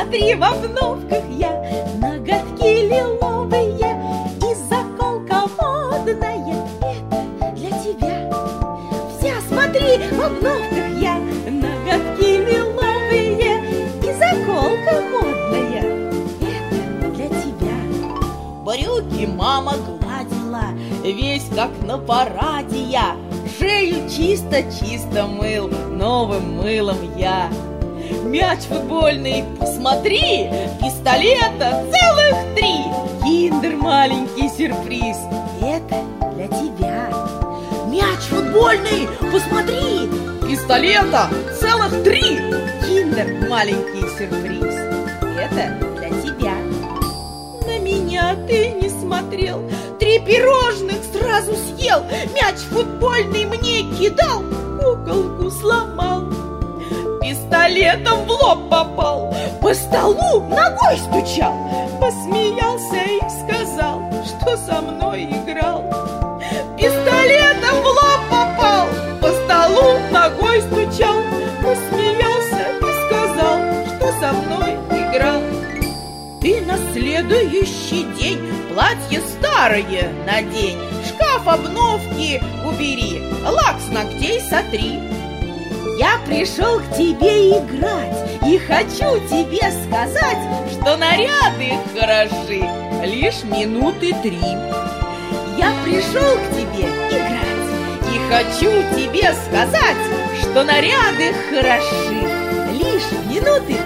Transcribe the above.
смотри, в обновках я, ноготки лиловые и заколка модная. Это для тебя. Вся, смотри, в обновках я, ноготки лиловые и заколка модная. Это для тебя. Брюки мама гладила, весь как на параде я. Шею чисто-чисто мыл новым мылом я. Мяч футбольный, посмотри, пистолета целых 3. Киндер маленький сюрприз, это для тебя. Мяч футбольный, посмотри, пистолета целых 3. Киндер маленький сюрприз, это для тебя. На меня ты не смотрел, 3 пирожных сразу съел. Мяч футбольный мне кидал, куколку сломал. Пистолетом в лоб попал, по столу ногой стучал. Посмеялся и сказал, что со мной играл. Пистолетом в лоб попал, по столу ногой стучал. Посмеялся и сказал, что со мной играл. Ты на следующий день платье старое надень, шкаф обновки убери, лак с ногтей сотри. Я пришел к тебе играть и хочу тебе сказать, что наряды хороши лишь минуты 3. Я пришел к тебе играть и хочу тебе сказать, что наряды хороши лишь минуты 3.